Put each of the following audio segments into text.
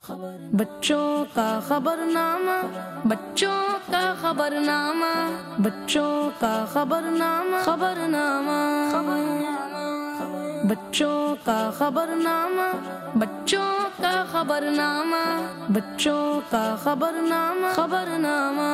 بچوں کا خبرنامہ، بچوں کا خبرنامہ، بچوں کا خبرنامہ، خبرنامہ، بچوں کا خبرنامہ، بچوں کا خبرنامہ، بچوں کا خبرنامہ، خبرنامہ۔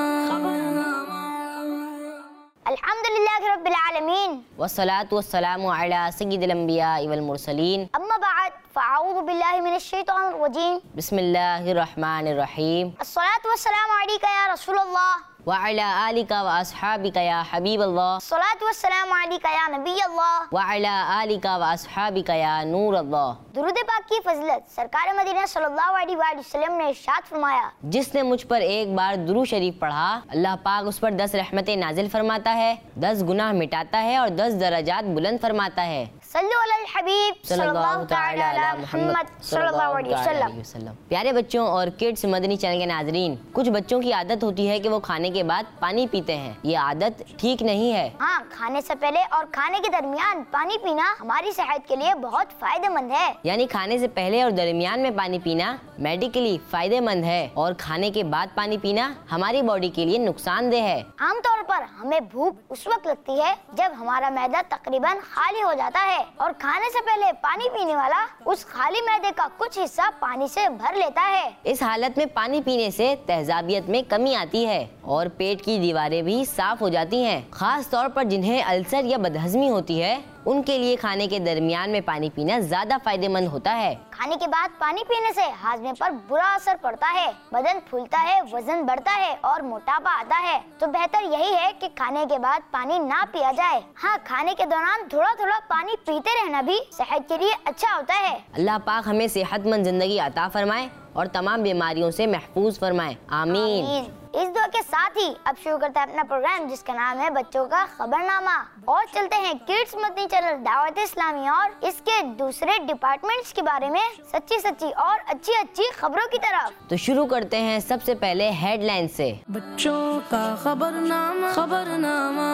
الحمدللہ رب العالمین والصلاة والسلام علی سید الانبیاء والمرسلین، اما بعد فاعوذ باللہ من الشیطان الرجیم، بسم اللہ الرحمن الرحیم، الصلاۃ والسلام علیک یا رسول اللہ وعلی آلک واصحابک یا حبیب اللہ، الصلاۃ والسلام علیک یا نبی اللہ وعلی آلک واصحابک یا نور اللہ۔ درود پاک کی فضیلت سرکار مدینہ صلی اللہ علیہ وآلہ وسلم نے ارشاد فرمایا، جس نے مجھ پر ایک بار درود شریف پڑھا، اللہ پاک اس پر 10 رحمتیں نازل فرماتا ہے، 10 گناہ مٹاتا ہے اور 10 درجات بلند فرماتا ہے۔ صلو علی الحبیب صلی اللہ تعالی علی محمد صلی اللہ علیہ وسلم۔ پیارے بچوں اور کڈس مدنی چینل کے ناظرین، کچھ بچوں کی عادت ہوتی ہے کہ وہ کھانے کے بعد پانی پیتے ہیں۔ یہ عادت ٹھیک نہیں ہے۔ ہاں، کھانے سے پہلے اور کھانے کے درمیان پانی پینا ہماری صحت کے لیے بہت فائدہ مند ہے۔ یعنی کھانے سے پہلے اور درمیان میں پانی پینا میڈیکلی فائدہ مند ہے، اور کھانے کے بعد پانی پینا ہماری باڈی کے لیے نقصان دہ ہے۔ عام طور پر ہمیں بھوک اس وقت لگتی ہے جب ہمارا معدہ تقریباً خالی ہو جاتا ہے، اور کھانے سے پہلے پانی پینے والا اس خالی معدے کا کچھ حصہ پانی سے بھر لیتا ہے۔ اس حالت میں پانی پینے سے تیزابیت میں کمی آتی ہے اور پیٹ کی دیواریں بھی صاف ہو جاتی ہیں۔ خاص طور پر جنہیں السر یا بدہضمی ہوتی ہے، ان کے لیے کھانے کے درمیان میں پانی پینا زیادہ فائدہ مند ہوتا ہے۔ کھانے کے بعد پانی پینے سے ہاضمے پر برا اثر پڑتا ہے، بدن پھولتا ہے، وزن بڑھتا ہے اور موٹاپا آتا ہے۔ تو بہتر یہی ہے کہ کھانے کے بعد پانی نہ پیا جائے۔ ہاں، کھانے کے دوران تھوڑا تھوڑا پانی پیتے رہنا بھی صحت کے لیے اچھا ہوتا ہے۔ اللہ پاک ہمیں صحت مند زندگی عطا فرمائے اور تمام بیماریوں سے محفوظ فرمائے، آمین۔ اس دعا کے ساتھ ہی اب شروع کرتا ہے اپنا پروگرام، جس کا نام ہے بچوں کا خبرنامہ، اور چلتے ہیں کڈس مدنی چینل دعوت اسلامی اور اس کے دوسرے ڈپارٹمنٹس کے بارے میں سچی اور اچھی خبروں کی طرف۔ تو شروع کرتے ہیں سب سے پہلے ہیڈ لائن سے۔ بچوں کا خبرنامہ، خبرنامہ،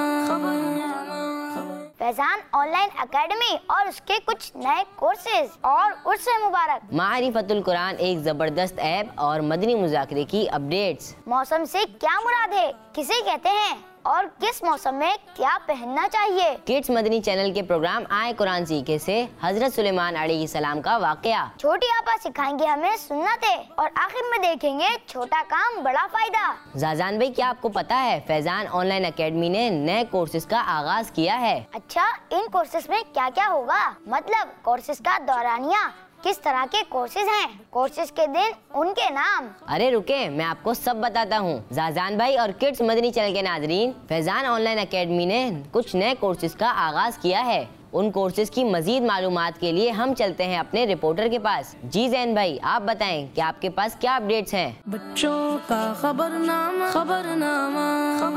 فیضان آن لائن اکیڈمی اور اس کے کچھ نئے کورسز اور عرس مبارک۔ معرفت القرآن ایک زبردست ایپ اور مدنی مذاکرے کی اپڈیٹس۔ موسم سے کیا مراد ہے، کسے کہتے ہیں اور کس موسم میں کیا پہننا چاہیے۔ کڈس مدنی چینل کے پروگرام آئے قرآن سیکھے سے حضرت سلیمان علیہ السلام کا واقعہ۔ چھوٹی آپا سکھائیں گے ہمیں سنتیں، اور آخر میں دیکھیں گے چھوٹا کام بڑا فائدہ۔ زازان بھائی، کیا آپ کو پتا ہے فیضان آن لائن اکیڈمی نے نئے کورسز کا آغاز کیا ہے؟ اچھا، ان کورسز میں کیا کیا ہوگا؟ مطلب کورسز کا دورانیہ، کس طرح کے کورسز ہیں، کورسز کے دن، ان کے نام۔ ارے رکے، میں آپ کو سب بتاتا ہوں۔ زازان بھائی اور کڈس مدنی چینل کے ناظرین، فیضان آن لائن اکیڈمی نے کچھ نئے کورسز کا آغاز کیا ہے۔ ان کورسز کی مزید معلومات کے لیے ہم چلتے ہیں اپنے رپورٹر کے پاس۔ جی زین بھائی، آپ بتائیں کہ آپ کے پاس کیا اپڈیٹس ہیں؟ بچوں کا خبرنامہ، خبرنامہ،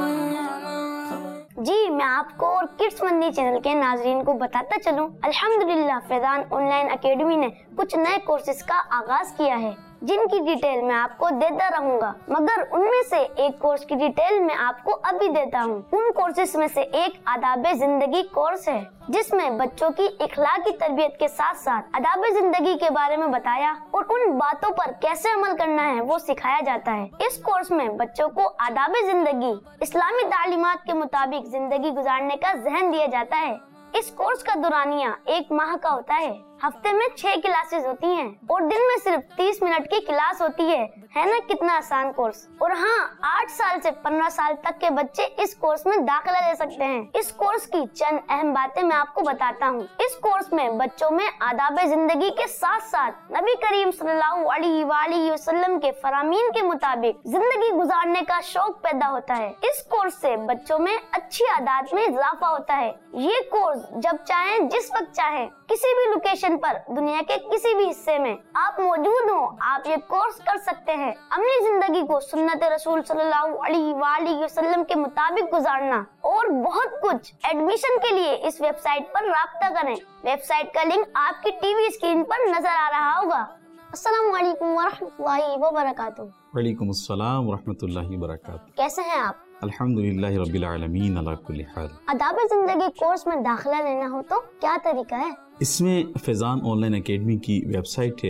جی، میں آپ کو اور کڈس مدنی چینل کے ناظرین کو بتاتا چلوں، الحمدللہ فیضان آن لائن اکیڈمی نے کچھ نئے کورسز کا آغاز کیا ہے، جن کی ڈیٹیل میں آپ کو دیتا رہوں گا، مگر ان میں سے ایک کورس کی ڈیٹیل میں آپ کو ابھی دیتا ہوں۔ ان کورسز میں سے ایک آداب زندگی کورس ہے، جس میں بچوں کی اخلاقی تربیت کے ساتھ ساتھ آداب زندگی کے بارے میں بتایا اور ان باتوں پر کیسے عمل کرنا ہے وہ سکھایا جاتا ہے۔ اس کورس میں بچوں کو آداب زندگی، اسلامی تعلیمات کے مطابق زندگی گزارنے کا ذہن دیا جاتا ہے۔ اس کورس کا دورانیہ 1 ماہ کا ہوتا ہے، ہفتے میں 6 کلاسز ہوتی ہیں اور دن میں صرف 30 منٹ کی کلاس ہوتی ہے نا کتنا آسان کورس۔ اور ہاں، 8 سال سے 15 سال تک کے بچے اس کورس میں داخلہ لے سکتے ہیں۔ اس کورس کی چند اہم باتیں میں آپ کو بتاتا ہوں۔ اس کورس میں بچوں میں آداب زندگی کے ساتھ ساتھ نبی کریم صلی اللہ علیہ وآلہ وسلم کے فرامین کے مطابق زندگی گزارنے کا شوق پیدا ہوتا ہے۔ اس کورس سے بچوں میں اچھی عادات میں اضافہ ہوتا ہے۔ یہ کورس جب چاہیں، جس وقت چاہیں، کسی بھی لوکیشن پر دنیا کے کسی بھی حصے میں آپ موجود ہوں، آپ یہ کورس کر سکتے ہیں۔ عملی زندگی کو سنت رسول صلی اللہ علیہ وآلہ وسلم کے مطابق گزارنا اور بہت کچھ۔ ایڈمیشن کے لیے اس ویب سائٹ پر رابطہ کریں۔ ویب سائٹ کا لنک آپ کی ٹی وی اسکرین پر نظر آ رہا ہوگا۔ السلام علیکم ورحمۃ اللہ وبرکاتہ۔ وعلیکم السلام ورحمۃ اللہ وبرکاتہ۔ کیسے ہیں آپ؟ الحمدللہ رب العالمین علی کل حال۔ آداب زندگی کورس میں داخلہ لینا ہو تو کیا طریقہ ہے؟ اس میں فیضان آن لائن اکیڈمی کی ویب سائٹ ہے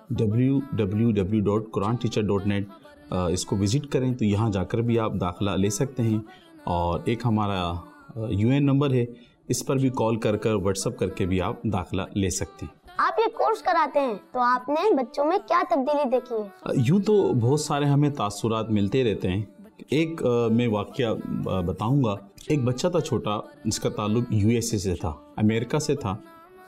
www.quranteacher.net اس کو وزٹ کریں تو یہاں جا کر بھی آپ داخلہ لے سکتے ہیں. اور ایک ہمارا UN نمبر ہے, اس پر بھی کال کر واٹس ایپ کر کے بھی آپ داخلہ لے سکتے ہیں. آپ یہ کورس کراتے ہیں تو آپ نے بچوں میں کیا تبدیلی دیکھی ہے؟ یوں تو بہت سارے ہمیں تاثرات ملتے رہتے ہیں. ایک میں واقعہ بتاؤں گا. ایک بچہ تھا چھوٹا جس کا تعلق USA سے تھا, امریکہ سے تھا.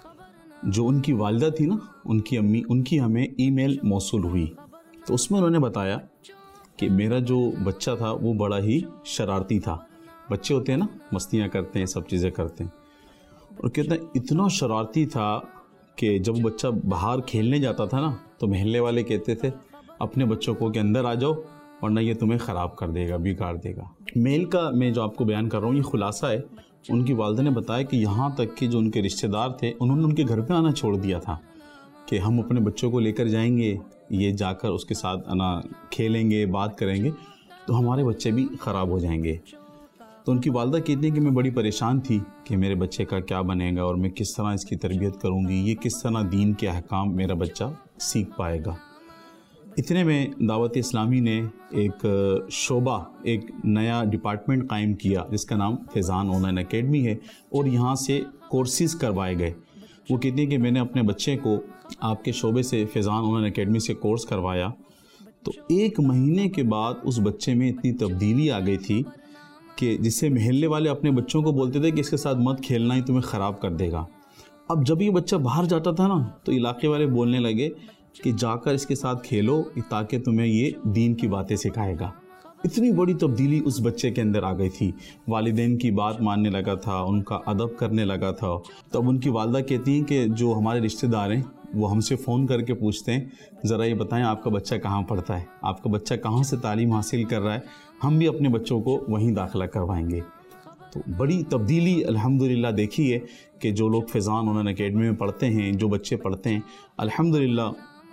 جو ان کی والدہ تھی نا, ان کی امی, ان کی ہمیں ای میل موصول ہوئی تو اس میں انہوں نے بتایا کہ میرا جو بچہ تھا وہ بڑا ہی شرارتی تھا. بچے ہوتے ہیں نا, مستیاں کرتے ہیں, سب چیزیں کرتے ہیں, اور کہتے ہیں اتنا شرارتی تھا کہ جب بچہ باہر کھیلنے جاتا تھا نا تو محلے والے کہتے تھے اپنے بچوں کو کہ اندر آ جاؤ ورنہ یہ تمہیں خراب کر دے گا, بگاڑ دے گا. میل کا میں جو آپ کو بیان کر رہا ہوں یہ خلاصہ ہے. ان کی والدہ نے بتایا کہ یہاں تک کہ جو ان کے رشتہ دار تھے انہوں نے ان کے گھر پہ آنا چھوڑ دیا تھا کہ ہم اپنے بچوں کو لے کر جائیں گے, یہ جا کر اس کے ساتھ کھیلیں گے, بات کریں گے تو ہمارے بچے بھی خراب ہو جائیں گے. تو ان کی والدہ کہتی ہیں کہ میں بڑی پریشان تھی کہ میرے بچے کا کیا بنے گا اور میں کس طرح اس کی تربیت کروں گی, یہ کس طرح دین کے احکام میرا بچہ سیکھ پائے گا. اتنے میں دعوت اسلامی نے ایک شعبہ, ایک نیا ڈپارٹمنٹ قائم کیا جس کا نام فیضان آن لائن اکیڈمی ہے, اور یہاں سے کورسز کروائے گئے. وہ کہتے ہیں کہ میں نے اپنے بچے کو آپ کے شعبے سے فیضان آن لائن اکیڈمی سے کورس کروایا تو 1 مہینے کے بعد اس بچے میں اتنی تبدیلی آ گئی تھی کہ جس سے محلے والے اپنے بچوں کو بولتے تھے کہ اس کے ساتھ مت کھیلنا, ہی تمہیں خراب کر دے گا. اب جب یہ بچہ باہر جاتا تھا نا تو علاقے والے بولنے لگے کہ جا کر اس کے ساتھ کھیلو تاکہ تمہیں یہ دین کی باتیں سکھائے گا. اتنی بڑی تبدیلی اس بچے کے اندر آ گئی تھی. والدین کی بات ماننے لگا تھا, ان کا ادب کرنے لگا تھا. تب ان کی والدہ کہتی ہیں کہ جو ہمارے رشتہ دار ہیں وہ ہم سے فون کر کے پوچھتے ہیں ذرا یہ بتائیں آپ کا بچہ کہاں پڑھتا ہے, آپ کا بچہ کہاں سے تعلیم حاصل کر رہا ہے, ہم بھی اپنے بچوں کو وہیں داخلہ کروائیں گے. تو بڑی تبدیلی الحمدللہ دیکھی ہے کہ جو لوگ فیضان آن لائن اکیڈمی میں پڑھتے ہیں, جو بچے پڑھتے ہیں, الحمدللہ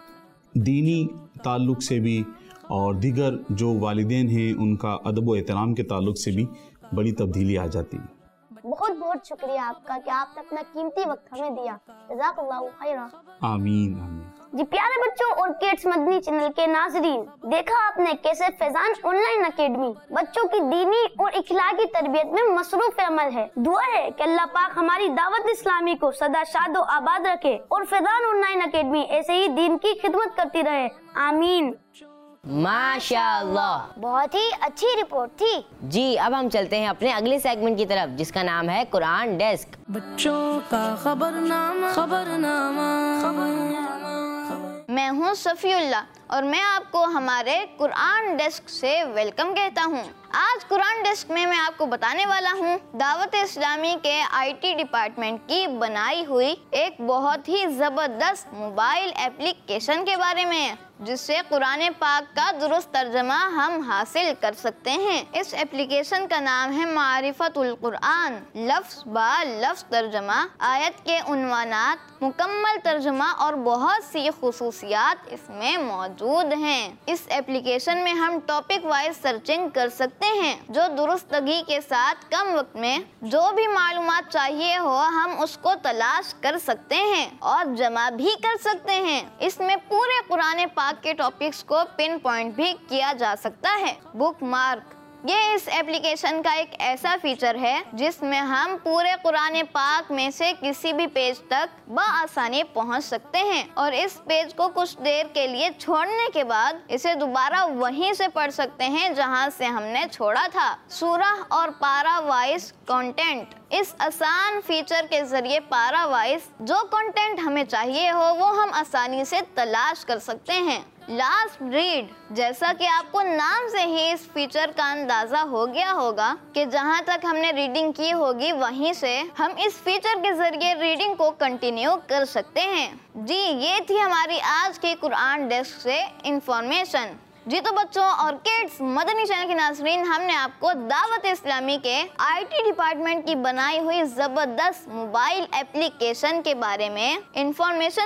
دینی تعلق سے بھی اور دیگر جو والدین ہیں ان کا ادب و احترام کے تعلق سے بھی بڑی تبدیلی آ جاتی ہے. بہت بہت شکریہ آپ کا کہ آپ نے اپنا قیمتی وقت ہمیں دیا. جزاک اللہ خیرا. آمین آمین. جی پیارے بچوں اور کڈس مدنی چینل کے ناظرین, دیکھا آپ نے کیسے فیضان آن لائن اکیڈمی بچوں کی دینی اور اخلاقی تربیت میں مصروف عمل ہے. دعا ہے کہ اللہ پاک ہماری دعوت اسلامی کو سدا شاد و آباد رکھے اور فیضان آن لائن اکیڈمی ایسے ہی دین کی خدمت کرتی رہے. آمین. ماشاءاللہ, بہت ہی اچھی رپورٹ تھی. جی اب ہم چلتے ہیں اپنے اگلے سیگمنٹ کی طرف جس کا نام ہے قرآن ڈیسک. بچوں کا خبرنامہ خبرنامہ. میں ہوں صفی اللہ اور میں آپ کو ہمارے قرآن ڈیسک سے ویلکم کہتا ہوں. آج قرآن ڈیسک میں آپ کو بتانے والا ہوں دعوت اسلامی کے IT ڈپارٹمنٹ کی بنائی ہوئی ایک بہت ہی زبردست موبائل ایپلیکیشن کے بارے میں جس سے قرآن پاک کا درست ترجمہ ہم حاصل کر سکتے ہیں. اس ایپلیکیشن کا نام ہے معرفت القرآن, لفظ با لفظ ترجمہ, آیت کے عنوانات, مکمل ترجمہ اور بہت سی خصوصیات اس میں موجود ہیں. اس ایپلیکیشن میں ہم ٹاپک وائز سرچنگ کر سکتے ہیں جو درستگی کے ساتھ کم وقت میں جو بھی معلومات چاہیے ہو ہم اس کو تلاش کر سکتے ہیں اور جمع بھی کر سکتے ہیں. اس میں پورے قرآن پاک کے ٹاپکس کو پن پوائنٹ بھی کیا جا سکتا ہے. بک مارک, یہ اس ایپلیکیشن کا ایک ایسا فیچر ہے جس میں ہم پورے قرآن پاک میں سے کسی بھی پیج تک بآسانی پہنچ سکتے ہیں اور اس پیج کو کچھ دیر کے لیے چھوڑنے کے بعد اسے دوبارہ وہیں سے پڑھ سکتے ہیں جہاں سے ہم نے چھوڑا تھا. سورہ اور پارا وائز کنٹینٹ, اس آسان فیچر کے ذریعے پارا وائز جو کنٹینٹ ہمیں چاہیے ہو وہ ہم آسانی سے تلاش کر سکتے ہیں. لاسٹ ریڈ, جیسا کہ آپ کو نام سے ہی اس فیچر کا اندازہ ہو گیا ہوگا کہ جہاں تک ہم نے ریڈنگ کی ہوگی وہیں سے ہم اس فیچر کے ذریعے ریڈنگ کو کنٹینیو کر سکتے ہیں. جی یہ تھی ہماری آج کی قرآن ڈیسک سے انفارمیشن. جی تو بچوں اور کڈس مدنی چینل کے ناظرین, ہم نے آپ کو دعوت اسلامی کے IT ڈپارٹمنٹ کی بنائی ہوئی زبردست موبائل ایپلیکیشن کے بارے میں انفارمیشن دی.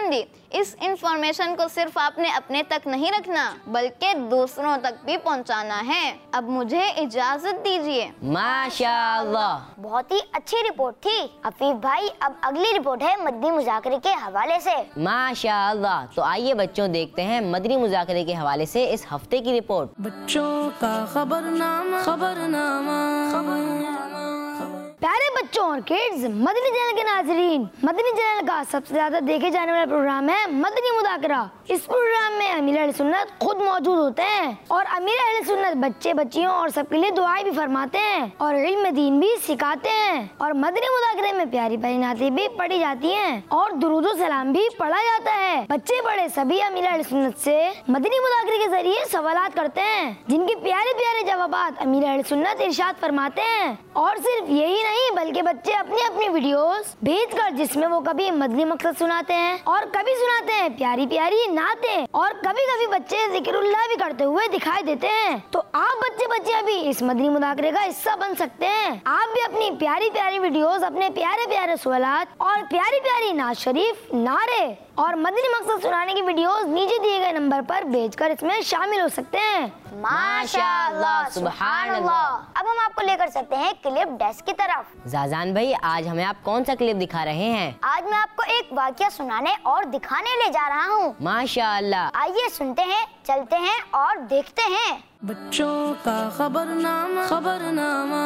इस इंफॉर्मेशन को सिर्फ आपने अपने तक नहीं रखना बल्कि दूसरों तक भी पहुंचाना है। अब मुझे इजाजत दीजिए। माशाअल्लाह। बहुत ही अच्छी रिपोर्ट थी अफीफ भाई। अब अगली रिपोर्ट है मदनी मुज़ाकरे के हवाले से। माशाअल्लाह। तो आइए बच्चों देखते हैं मदनी मुज़ाकरे के हवाले से इस हफ्ते की रिपोर्ट। बच्चों का खबरनामा खबरनामा प्यारे बच्चों और किड्स, मदनी चैनल के नाज़रीन, मदनी चैनल का सबसे ज्यादा देखे जाने वाला प्रोग्राम है मदनी मुज़ाकरा। इस प्रोग्राम में अमीर अहले सुन्नत खुद मौजूद होते हैं और अमीर अहले सुन्नत बच्चे बच्चियों और सबके लिए दुआएं भी फरमाते हैं और इल्म दीन भी सिखाते हैं। और मदनी मुज़ाकरे में प्यारी प्यारी नाते भी पढ़ी जाती हैं और दुरूद सलाम भी पढ़ा जाता है। बच्चे बड़े सभी अमीर अहले सुन्नत से मदनी मुज़ाकरे के जरिए सवालात करते हैं जिनके प्यारे प्यारे जवाबात अमीर अहले सुन्नत इरशाद फरमाते हैं। और सिर्फ यही नहीं बल्कि बच्चे अपनी अपनी वीडियोस भेजकर जिसमें वो कभी मदनी मकसद सुनाते हैं और कभी सुनाते हैं प्यारी प्यारी नातें और कभी कभी बच्चे जिक्रुल्लाह भी करते हुए दिखाई देते हैं। तो आप बच्चे बच्चियां भी इस मदनी मुज़ाकरे का हिस्सा बन सकते हैं। आप भी अपनी प्यारी प्यारी वीडियोस, अपने प्यारे प्यारे सवालात और प्यारी प्यारी नात शरीफ, नारे और मदनी मकसद सुनाने की वीडियोस नीचे दिए गए नंबर पर भेजकर इसमें शामिल हो सकते हैं। माशाअल्लाह, सुभान अल्लाह। अब हम आपको लेकर चलते हैं क्लिप डेस्क की तरफ। जाजान भाई, आज हमें आप कौन सा क्लिप दिखा रहे हैं? आज मैं आपको एक वाकया सुनाने और दिखाने ले जा रहा हूँ। माशाअल्लाह। आइए सुनते हैं, चलते हैं और देखते हैं। बच्चों का खबरनामा खबरनामा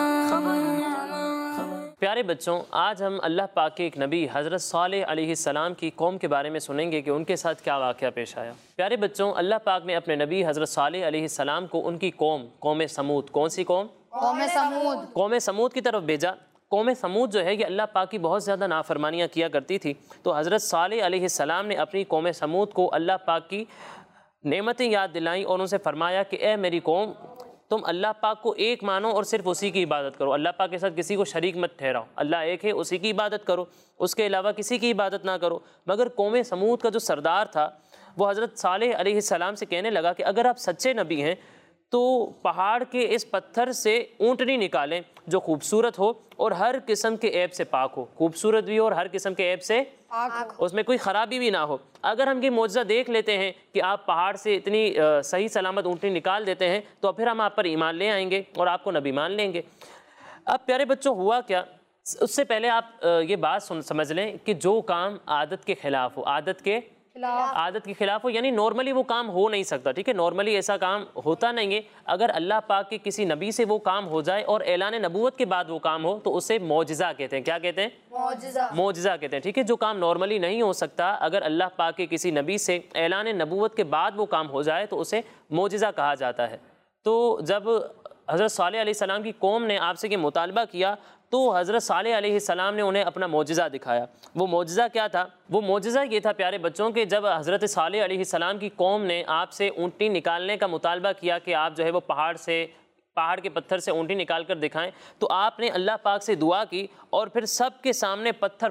प्यारे बच्चों, आज हम अल्लाह पाक के एक नबी हज़रत सालेह अलैहिस्सलाम की कौम के बारे में सुनेंगे कि उनके साथ क्या वाक़या पेश आया। प्यारे बच्चों, अल्लाह पाक ने अपने नबी हज़रत सालेह अलैहिस्सलाम को उनकी कौम समूद, कौन सी कौम? कौम समूद की तरफ भेजा। कौम समूद जो है ये अल्लाह पाक की बहुत ज़्यादा नाफरमानियाँ किया करती थी। तो हज़रत सालेह अलैहिस्सलाम ने अपनी कौम समूद को अल्लाह पाक की नेमतें याद दिलाई और उनसे फरमाया कि ए मेरी कौम, तुम अल्लाह पाक को एक मानो और सिर्फ उसी की इबादत करो। अल्लाह पाक के साथ किसी को शरीक मत ठहराओ। अल्लाह एक है, उसी की इबादत करो, उसके अलावा किसी की इबादत ना करो। मगर कौम समूद का जो सरदार था वो हज़रत सालेह अलैहिस्सलाम से कहने लगा कि अगर आप सच्चे नबी हैं तो पहाड़ के इस पत्थर से ऊँटनी निकालें जो खूबसूरत हो और हर किस्म के ऐब से पाक हो। खूबसूरत भी हो और हर किस्म के ऐब से पाक, उसमें कोई ख़राबी भी ना हो। अगर हम ये मौजज़ा देख लेते हैं कि आप पहाड़ से इतनी सही सलामत ऊँटनी निकाल देते हैं तो फिर हम आप पर ईमान ले आएंगे और आपको नबी मान लेंगे। अब प्यारे बच्चों, हुआ क्या, उससे पहले आप ये बात समझ लें कि जो काम आदत के ख़िलाफ़ हो, आदत के खिलाफ हो, यानी नॉर्मली वो काम हो नहीं सकता। ठीक है, नॉर्मली ऐसा काम होता नहीं है। अगर अल्लाह पाक के किसी नबी से वो काम हो जाए और ऐलान नबूवत के बाद वो काम हो तो उसे मौजिज़ा कहते हैं। क्या कहते हैं? मौजिज़ा कहते हैं। ठीक है, जो काम नॉर्मली नहीं हो सकता, अगर अल्लाह पाक के किसी नबी से ऐलान नबूवत के बाद वो काम हो जाए तो उसे मौजिज़ा कहा जाता है। तो जब हज़रत सालेह अलैहिस्सलाम की कौम ने आपसे ये मुतालबा किया तो हज़रत सालेह अलैहिस्सलाम ने उन्हें अपना मौजिज़ा दिखाया। वो मौजिज़ा क्या था? वो मौजिज़ा ये था प्यारे बच्चों कि जब हज़रत सालेह अलैहिस्सलाम की कौम ने आपसे ऊँटनी निकालने का मुतालबा किया कि आप जो है वो पहाड़ के पत्थर से ऊँटनी निकाल कर दिखाएं, तो आपने अल्लाह पाक से दुआ की और फिर सब के सामने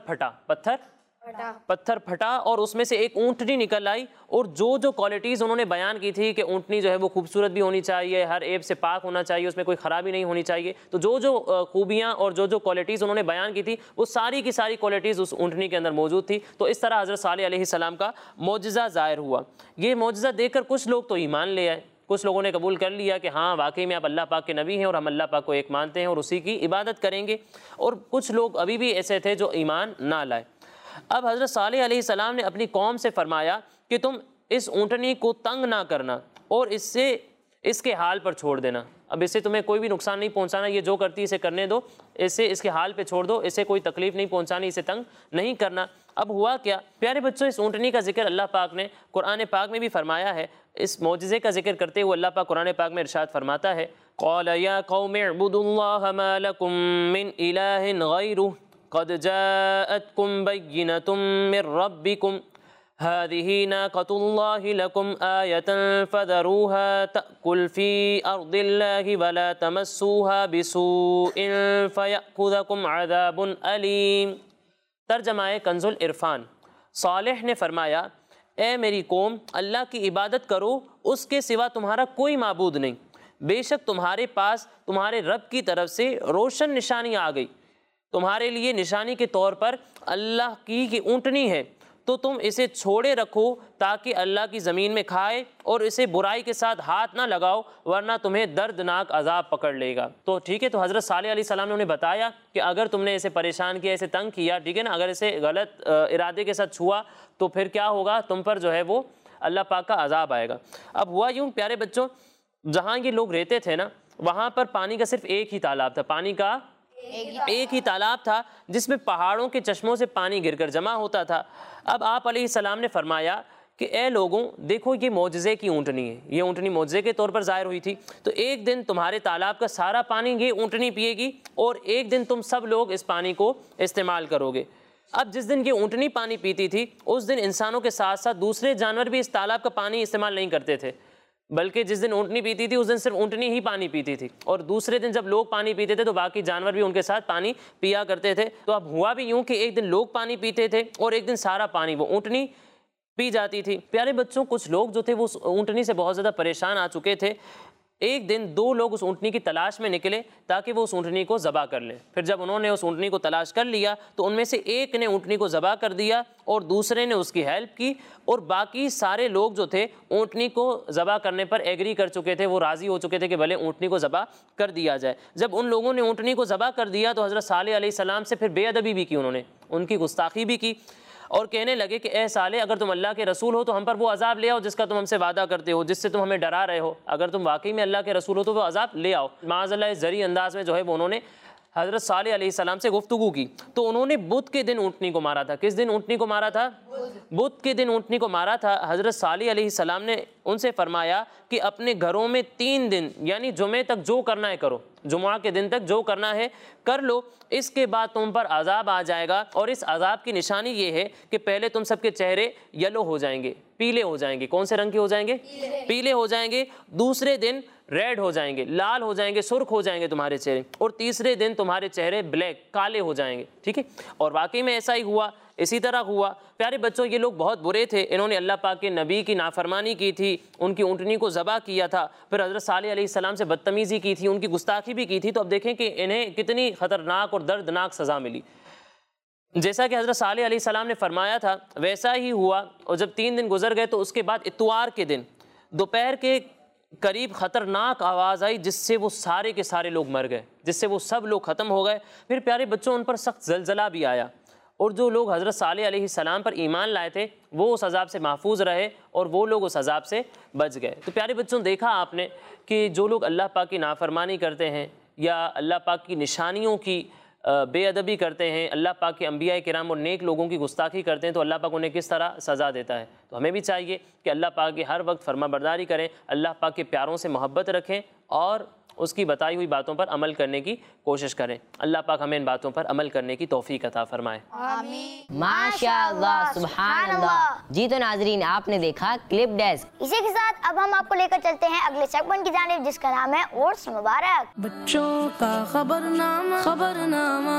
पत्थर फटा और उसमें से एक ऊँटनी निकल आई। और जो क्वालिटीज़ उन्होंने बयान की थी कि ऊँटनी जो है वो खूबसूरत भी होनी चाहिए, हर ऐब से पाक होना चाहिए, उसमें कोई ख़राबी नहीं होनी चाहिए, तो जो खूबियाँ और जो क्वालिटीज़ उन्होंने बयान की थी वो सारी की सारी क्वालिटीज़ उस ऊँटनी के अंदर मौजूद थी। तो इस तरह हज़रत सालेह अलैहिस्सलाम का मौजिज़ा ज़ाहिर हुआ। ये मौजिज़ा देखकर कुछ लोग तो ईमान ले आए, कुछ लोगों ने कबूल कर लिया कि हाँ वाकई में आप अल्लाह पाक के नबी हैं और हम अल्लाह पाक को एक मानते हैं और उसी की इबादत करेंगे। और कुछ लोग अभी भी ऐसे थे जो ईमान ना लाए। अब हज़रत सालेह अलैहिस्सलाम ने अपनी कौम से फरमाया कि तुम इस ऊँटनी को तंग ना करना और इसके हाल पर छोड़ देना। अब इससे तुम्हें कोई भी नुकसान नहीं पहुंचाना, ये जो करती है इसे करने दो, इसके हाल पे छोड़ दो, इसे कोई तकलीफ़ नहीं पहुंचानी, इसे तंग नहीं करना। अब हुआ क्या प्यारे बच्चों, इस ऊँटनी का जिक्र अल्लाह पाक ने कुरान पाक में भी फरमाया है। इस मौजिज़े का जिक्र करते हुए अल्लाह पाक कुरान पाक में इरशाद फरमाता है, क़ाल या क़ौम उअ्बुदुल्लाह मा लकुम मिन इलाहिन गैरुहु क़द जाअतकुम बय्यिनतुम मिर रब्बिकुम हादिही नाक़तुल्लाहि लकुम आयतन फ़ज़रूहा तअकुल फ़ी अर्दिल्लाहि वला तमस्सूहा बिसूइन फ़यअख़ुज़कुम अज़ाबुन अलीम। तर्जमाए कंजुल इरफान। सालेह ने फरमाया, ए मेरी कौम, अल्लाह की इबादत करो, उसके सिवा तुम्हारा कोई माबूद नहीं। बेशक तुम्हारे पास तुम्हारे रब की तरफ से रोशन निशानी आ गई। तुम्हारे लिए निशानी के तौर पर अल्लाह की ऊँटनी है। تو تم اسے چھوڑے رکھو تاکہ اللہ کی زمین میں کھائے، اور اسے برائی کے ساتھ ہاتھ نہ لگاؤ ورنہ تمہیں دردناک عذاب پکڑ لے گا۔ تو ٹھیک ہے، تو حضرت صالح علیہ السلام نے انہیں بتایا کہ اگر تم نے اسے پریشان کیا، اسے تنگ کیا، ٹھیک ہے نا، اگر اسے غلط ارادے کے ساتھ چھوا تو پھر کیا ہوگا، تم پر جو ہے وہ اللہ پاک کا عذاب آئے گا۔ اب ہوا یوں پیارے بچوں، جہاں یہ لوگ رہتے تھے نا وہاں پر پانی کا صرف ایک ہی تالاب تھا، پانی کا ایک ہی تالاب تھا جس میں پہاڑوں کے چشموں سے پانی گر کر جمع ہوتا تھا۔ اب آپ علیہ السلام نے فرمایا کہ اے لوگوں دیکھو یہ معجزے کی اونٹنی ہے، یہ اونٹنی معجزے کے طور پر ظاہر ہوئی تھی، تو ایک دن تمہارے تالاب کا سارا پانی یہ اونٹنی پیے گی اور ایک دن تم سب لوگ اس پانی کو استعمال کرو گے۔ اب جس دن یہ اونٹنی پانی پیتی تھی اس دن انسانوں کے ساتھ ساتھ دوسرے جانور بھی اس تالاب کا پانی استعمال نہیں کرتے تھے، بلکہ جس دن اونٹنی پیتی تھی اس دن صرف اونٹنی ہی پانی پیتی تھی، اور دوسرے دن جب لوگ پانی پیتے تھے تو باقی جانور بھی ان کے ساتھ پانی پیا کرتے تھے۔ تو اب ہوا بھی یوں کہ ایک دن لوگ پانی پیتے تھے اور ایک دن سارا پانی وہ اونٹنی پی جاتی تھی۔ پیارے بچوں، کچھ لوگ جو تھے وہ اس اونٹنی سے بہت زیادہ پریشان آ چکے تھے۔ ایک دن دو لوگ اس اونٹنی کی تلاش میں نکلے تاکہ وہ اس اونٹنی کو ذبح کر لیں۔ پھر جب انہوں نے اس اونٹنی کو تلاش کر لیا تو ان میں سے ایک نے اونٹنی کو ذبح کر دیا اور دوسرے نے اس کی ہیلپ کی، اور باقی سارے لوگ جو تھے اونٹنی کو ذبح کرنے پر ایگری کر چکے تھے، وہ راضی ہو چکے تھے کہ بھلے اونٹنی کو ذبح کر دیا جائے۔ جب ان لوگوں نے اونٹنی کو ذبح کر دیا تو حضرت صالح علیہ السلام سے پھر بے ادبی بھی کی، انہوں نے ان کی گستاخی بھی کی اور کہنے لگے کہ اے صالح اگر تم اللہ کے رسول ہو تو ہم پر وہ عذاب لے آؤ جس کا تم ہم سے وعدہ کرتے ہو، جس سے تم ہمیں ڈرا رہے ہو، اگر تم واقعی میں اللہ کے رسول ہو تو وہ عذاب لے آؤ۔ معاذ اللہ زرعی انداز میں جو ہے وہ انہوں نے حضرت صالح علیہ السلام سے گفتگو کی۔ تو انہوں نے بدھ کے دن اونٹنی کو مارا تھا۔ کس دن اونٹنی کو مارا تھا؟ بدھ کے دن اونٹنی کو مارا تھا۔ حضرت صالح علیہ السلام نے ان سے فرمایا کہ اپنے گھروں میں 3 دن یعنی جمعے تک جو کرنا ہے کرو، جمعہ کے دن تک جو کرنا ہے کر لو، اس کے بعد تم پر عذاب آ جائے گا، اور اس عذاب کی نشانی یہ ہے کہ پہلے تم سب کے چہرے یلو ہو جائیں گے، پیلے ہو جائیں گے۔ کون سے رنگ کے ہو جائیں گے؟ پیلے ہو جائیں گے۔ دوسرے دن ریڈ ہو جائیں گے، لال ہو جائیں گے، سرخ ہو جائیں گے تمہارے چہرے، اور تیسرے دن تمہارے چہرے بلیک کالے ہو جائیں گے، ٹھیک ہے۔ اور واقعی میں ایسا ہی ہوا، اسی طرح ہوا۔ پیارے بچوں، یہ لوگ بہت برے تھے، انہوں نے اللہ پاک کے نبی کی نافرمانی کی تھی، ان کی اونٹنی کو ذبح کیا تھا، پھر حضرت صالح علیہ السلام سے بدتمیزی کی تھی، ان کی گستاخی بھی کی تھی۔ تو اب دیکھیں کہ انہیں کتنی خطرناک اور دردناک سزا ملی۔ جیسا کہ حضرت صالح علیہ السلام نے فرمایا تھا ویسا ہی ہوا، اور جب 3 دن گزر گئے تو اس کے بعد اتوار کے دن دوپہر کے قریب خطرناک آواز آئی جس سے وہ سارے کے سارے لوگ مر گئے، جس سے وہ سب لوگ ختم ہو گئے۔ پھر پیارے بچوں ان پر سخت زلزلہ بھی آیا، اور جو لوگ حضرت صالح علیہ السلام پر ایمان لائے تھے وہ اس عذاب سے محفوظ رہے اور وہ لوگ اس عذاب سے بچ گئے۔ تو پیارے بچوں دیکھا آپ نے کہ جو لوگ اللہ پاک کی نافرمانی کرتے ہیں یا اللہ پاک کی نشانیوں کی بے ادبی کرتے ہیں، اللہ پاک کے انبیاء کرام اور نیک لوگوں کی گستاخی کرتے ہیں، تو اللہ پاک انہیں کس طرح سزا دیتا ہے۔ تو ہمیں بھی چاہیے کہ اللہ پاک کی ہر وقت فرما برداری کریں، اللہ پاک کے پیاروں سے محبت رکھیں اور اس کی بتائی ہوئی باتوں پر عمل کرنے کی کوشش کریں۔ اللہ پاک ہمیں ان باتوں پر عمل کرنے کی توفیق عطا فرمائے۔ ماشاء اللہ، سبحان اللہ۔ جی تو ناظرین آپ نے دیکھا کلپ ڈیسک۔ اسی کے ساتھ اب ہم آپ کو لے کر چلتے ہیں اگلے سیگمنٹ کی جانب جس کا نام ہے اوٹس مبارک۔ بچوں کا خبرنامہ، خبرنامہ،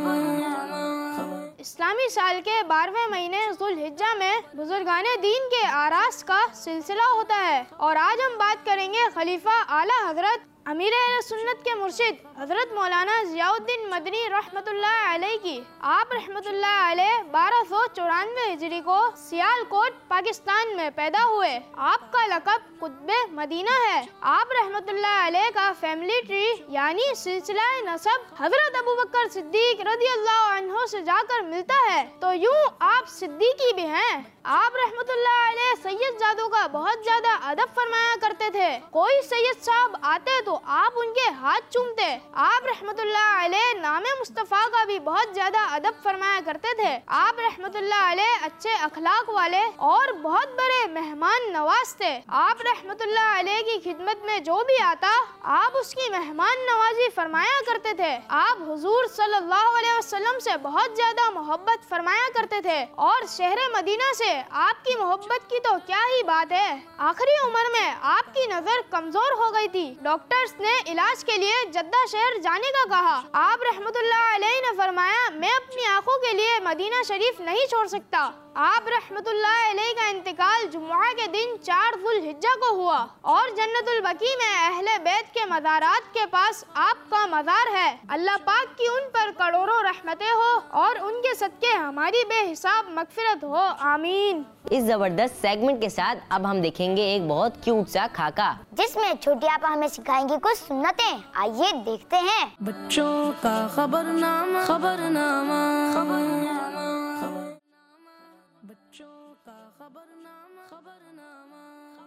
اسلامی سال کے 12ویں مہینے ذوالحجہ میں بزرگان دین کے آراس کا سلسلہ ہوتا ہے، اور آج ہم بات کریں گے خلیفہ اعلیٰ حضرت امیر اہل سنت کے مرشد حضرت مولانا ضیاء الدین مدنی رحمۃ اللہ علیہ کی۔ آپ رحمۃ اللہ علیہ 1294 ہجری کو سیالکوٹ پاکستان میں پیدا ہوئے۔ آپ کا لقب قطب مدینہ ہے۔ آپ رحمۃ اللہ علیہ کا فیملی ٹری یعنی سلسلہ نسب حضرت ابوبکر صدیق رضی اللہ عنہ سے جا کر ملتا ہے، تو یوں آپ صدیقی بھی ہیں۔ آپ رحمۃ اللہ علیہ سید زادوں کا بہت زیادہ ادب فرمایا کرتے تھے۔ کوئی سید صاحب آتے تو آپ ان کے ہاتھ چومتے۔ آپ رحمۃ اللہ علیہ نام مصطفیٰ کا بھی بہت زیادہ ادب فرمایا کرتے تھے۔ آپ رحمۃ اللہ علیہ اچھے اخلاق والے اور بہت بڑے مہمان نواز تھے۔ آپ رحمۃ اللہ علیہ کی خدمت میں جو بھی آتا آپ اس کی مہمان نوازی فرمایا کرتے تھے۔ آپ حضور صلی اللہ علیہ وسلم سے بہت زیادہ محبت فرمایا کرتے تھے، اور شہر مدینہ سے آپ کی محبت کی تو کیا ہی بات ہے۔ آخری عمر میں آپ کی نظر کمزور ہو گئی تھی، ڈاکٹرز نے علاج کے لیے جدہ شہر جانے کا کہا۔ آپ رحمۃ اللہ علیہ نے فرمایا میں اپنی آنکھوں کے لیے مدینہ شریف نہیں چھوڑ سکتا۔ आप रहमतुल्लाह अलैह का इंतकाल जुम्मा के दिन 4 ज़ुल्हिज्जा को हुआ और जन्नतुल बकी में अहले बैत के मज़ारात के पास आपका मज़ार है। अल्लाह पाक की उन पर करोड़ों रहमतें हो और उनके सदके हमारी बेहिसाब मगफिरत हो, आमीन। इस जबरदस्त सेगमेंट के साथ अब हम देखेंगे एक बहुत क्यूट सा खाका, जिसमें छोटी आपा हमें सिखाएंगी कुछ सुन्नतें। आइए देखते हैं। बच्चों का खबरनामा, खबरनामा, खबरनामा, बच्चों का खबरनामा, खबरनामा,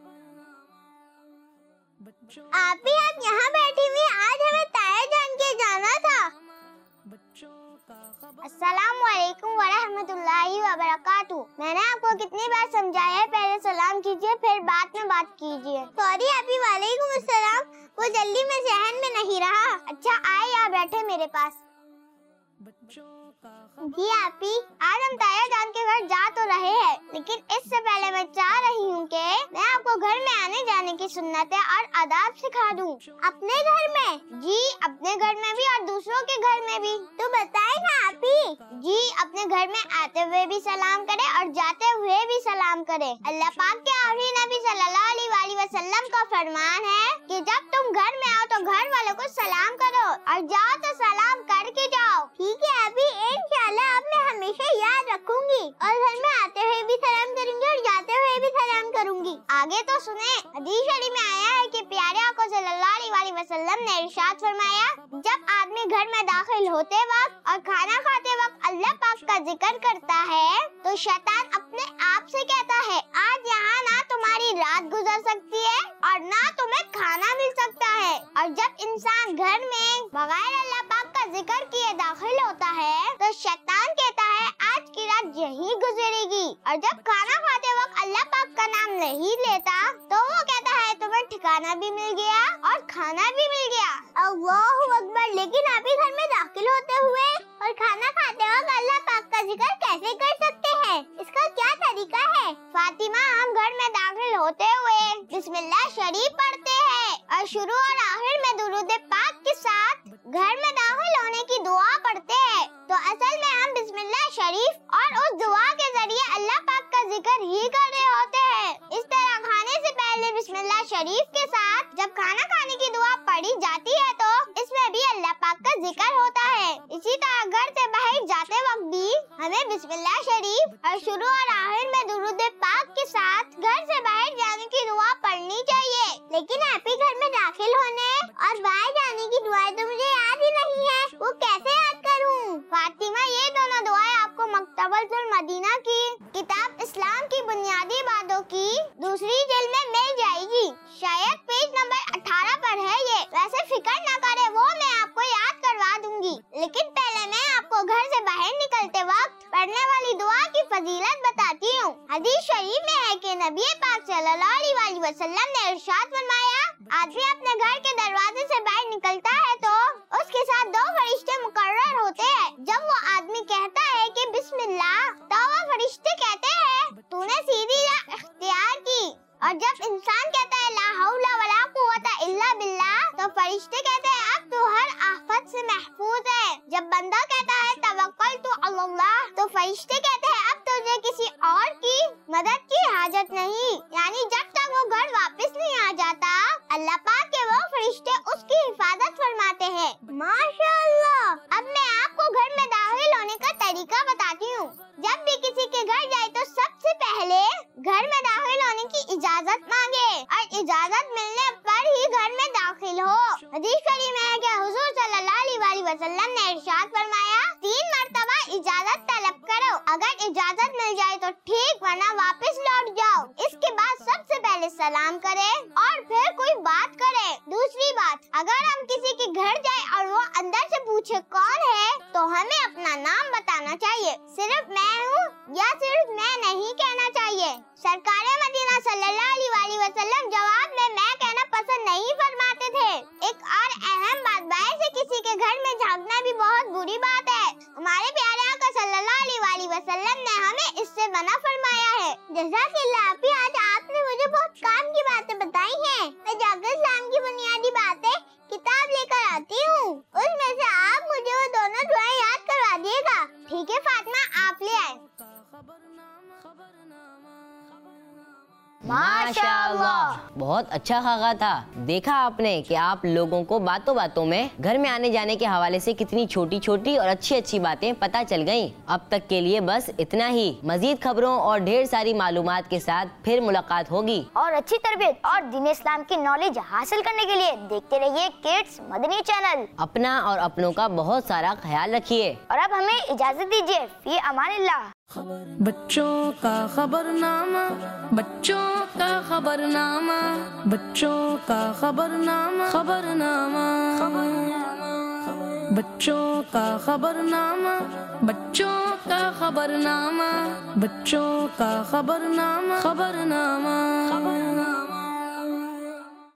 बच्चों आप ही आप यहाँ बैठी हुई, आज हमें ताया जान के जाना था। बच्चों का खबर। अस्सलामु अलैकुम व रहमतुल्लाहि व बरकातुहू। मैंने आपको कितनी बार समझाया है, पहले सलाम कीजिए फिर बाद में बात कीजिए। सॉरी आपी, वालेकुम अस्सलाम, वो जल्दी में जहन में नहीं रहा। अच्छा आए, यहाँ बैठे मेरे पास। बच्चों का जी आपी, आज हम ताया जान के घर जा तो रहे हैं, लेकिन इससे पहले मैं चाह रही हूँ कि मैं आपको घर में आने जाने की सुन्नतें और आदाब सिखा दूँ। अपने घर में? जी अपने घर में भी और दूसरों के घर में भी। तो बताए ना आपी। जी अपने घर में आते हुए भी सलाम करे और जाते हुए भी सलाम करे। अल्लाह पाक के आखिरी नबी सल्लल्लाहु अलैहि वसल्लम का फरमान है कि जब तुम घर में आओ तो घर वालों को सलाम करो और जाओ तो सलाम करके जाओ। ठीक है अभी, इंशाल्लाह अब मैं हमेशा याद रखूंगी और घर में आते हुए भी सलाम करूंगी और जाते हुए भी सलाम करूंगी। आगे तो सुने, हदीस शरीफ में आया है कि प्यारे आका सल्लल्लाहु अलैहि वसल्लम ने इरशाद फरमाया, जब आदमी घर में दाखिल होते वक्त और खाना खाते वक्त अल्लाह पाक का जिक्र करता है तो शैतान अपने आप से कहता है, आज यहाँ ना तुम्हारी रात गुजर सकती है और ना तुम्हें खाना मिल सकता है। और जब इंसान घर में बगैर अल्लाह पाक का जिक्र किए दाखिल होता है तो शैतान कहता है, आज की रात यही गुजरेगी। और जब खाना खाते वक्त अल्लाह पाक का नाम नहीं लेता तो वो कहता है, तुम्हें ठिकाना भी मिल गया और खाना भी मिल गया। अल्लाहु अकबर। लेकिन आप ही घर में दाखिल होते हुए और खाना खाते वक्त अल्लाह पाक का जिक्र कैसे कर सकते हैं? इसका क्या तरीका है? फातिमा, हम घर में दाखिल होते हुए बिस्मिल्लाह शरीफ पढ़ते हैं और शुरू और आखिर में दुरूद पाक के साथ घर में दाखिल होने की दुआ पढ़ते हैं। तो असल में हम बिस्मिल्लाह शरीफ और उस दुआ के जरिए अल्लाह पाक का जिक्र ही कर रहे होते हैं। इस तरह खाने से पहले बिस्मिल्लाह शरीफ के साथ जब खाना खाने की दुआ पढ़ी जाती है तो इसमें भी अल्लाह पाक का जिक्र होता है। इसी तरह घर से बाहर जाते वक्त भी हमें बिस्मिल्लाह शरीफ और शुरू और आखिर में दुरूद पाक के साथ घर से बाहर जाने की दुआ पढ़नी चाहिए। लेकिन आप ही घर में दाखिल होने और बाहर जाने की दुआएं तो मुझे याद ही नहीं है, वो कैसे याद करूं? फातिमा, ये दोनों दुआएं आपको मकतबतुल मदीना की किताब इस्लाम की बुनियादी बातों की दूसरी जिल्द में मिल जाएगी। शायद पेज नंबर 18 पर है ये। वैसे फिक्र न करे, वो मैं आपको याद करवा दूंगी। लेकिन पहले मैं आपको घर से बाहर निकलते वक्त पढ़ने वाली दुआ की फजीलत बताती हूँ। हदीस शरीफ में है कि नबी पाक सल्लल्लाहु अलैहि वसल्लम ने इरशाद फरमाया, आदमी अपने घर के दरवाजे से बाहर निकलता है तो उसके साथ 2 फरिश्ते मुकर्रर होते हैं। जब वो आदमी कहता है कि बिस्मिल्लाह तो वो फरिश्ते कहते हैं, तूने सीधी राह इख्तियार की। और जब इंसान कहता है ला हौला वला कुव्वता इल्ला बिल्लाह तो फरिश्ते कहते हैं, अब तू हर आफत से महफूज है। जब बंदा कहता है तवक्कलतु अल्लाह तो फरिश्ते कहते हैं, अब तुझे किसी और की मदद की हाजत नहीं। यानी जब तक वो घर वापस नहीं आ जाता अल्लाह पाक के वो फरिश्ते उसकी हिफाजत फरमाते हैं। माशाअल्लाह। अब मैं आपको घर में दाखिल होने का तरीका बताती हूँ। जब भी किसी के घर जाए तो सबसे पहले घर में दाखिल होने की इजाजत मांगे और इजाजत मिलने पर ही घर में दाखिल हो। हदीस शरीफ में है कि हुजूर सल्लल्लाहु अलैहि वसल्लम ने इरशाद फरमाया, 3 मर्तबा इजाजत तलब करो, अगर इजाजत मिल जाए तो ठीक, वरना वापस लौट जाओ। इसके बाद सबसे पहले सलाम करे और फिर कोई बात करे। दूसरी बात, अगर हम किसी के घर जाए और वो अंदर से पूछे कौन है तो हमें अपना नाम बताना चाहिए। सिर्फ मैं हूँ या सिर्फ मैं नहीं कहना चाहिए। सरकारे मदीना सल्लल्लाहु अलैहि वसल्लम जवाब में मैं कहना पसंद नहीं फरमाते थे। एक और अहम बात, बाहर से किसी के घर में झांकना भी बहुत बुरी बात है। हमारे प्यारे आका सल्लल्लाहु अलैहि वसल्लम ने हमें इससे मना फरमाया है। जज़ाकल्लाह आपी, आज आपने मुझे बहुत काम की बातें बताई हैं। मैं जाकर इस्लाम की बुनियादी बातें किताब लेकर आती हूँ, उसमें से आप मुझे वो दोनों दुआएं याद करवा दिएगा। ठीक है फातिमा, आप ले आए। माशाअल्लाह। बहुत अच्छा खाका था। देखा आपने कि आप लोगों को बातों बातों में घर में आने जाने के हवाले से कितनी छोटी छोटी और अच्छी अच्छी बातें पता चल गयी। अब तक के लिए बस इतना ही। मजीद खबरों और ढेर सारी मालूमात के साथ फिर मुलाकात होगी। और अच्छी तरबियत और दीन इस्लाम की नॉलेज हासिल करने के लिए देखते रहिए किड्स मदनी चैनल। अपना और अपनों का बहुत सारा ख्याल रखिए। और अब हमें इजाजत दीजिए। फी अमानिल्लाह। बच्चों का खबरनामा, बच्चों का खबरनामा, बच्चों का खबरनामा, खबरनामा, बच्चों का खबरनामा, बच्चों का खबरनामा, बच्चों का खबरनामा, खबरनामा।